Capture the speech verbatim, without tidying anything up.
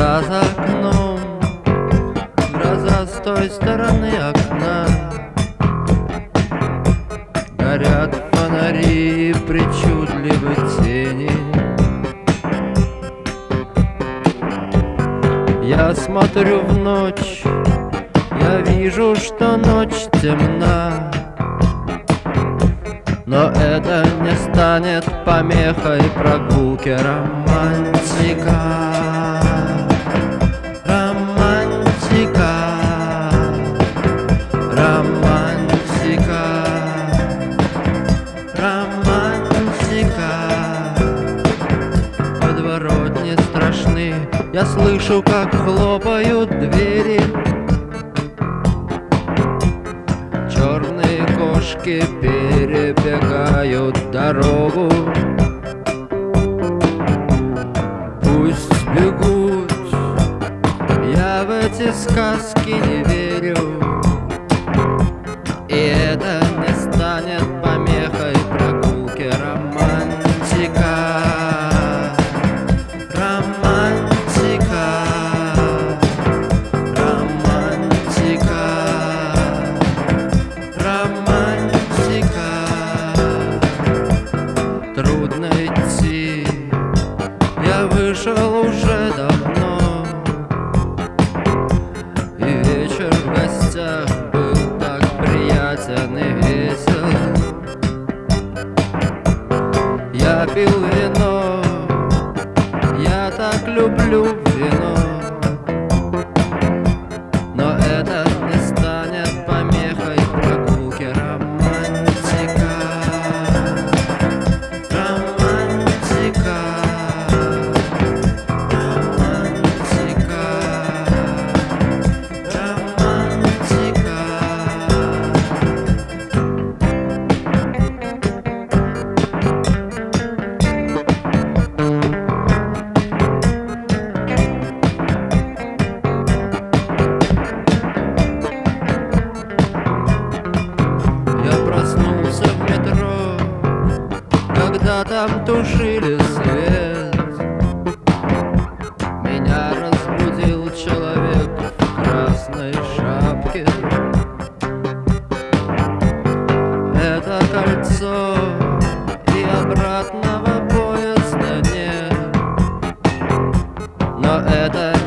Гроза за окном, гроза с той стороны окна. Горят фонари и причудливы тени. Я смотрю в ночь, я вижу, что ночь темна. Но это не станет помехой прогулки романтика. Романтика, романтика, романтика. Подворотни страшны, я слышу, как хлопают двери. Черные кошки перебегают дорогу. Пусть бегут, я в эти сказки не верю. И это не станет помехой прогулки романтика. Романтика, романтика, романтика. Трудно идти, я вышел уже давно. И вечер в гостях был так приятен и весел. Я пил вино, я так люблю вино. Но это не станет помехой прогулки романтика. Романтика, романтика, романтика. Я проснулся в метро, когда там тушили свет. Меня разбудил человек в красной шапке. Это кольцо, и обратного поезда нет. Но это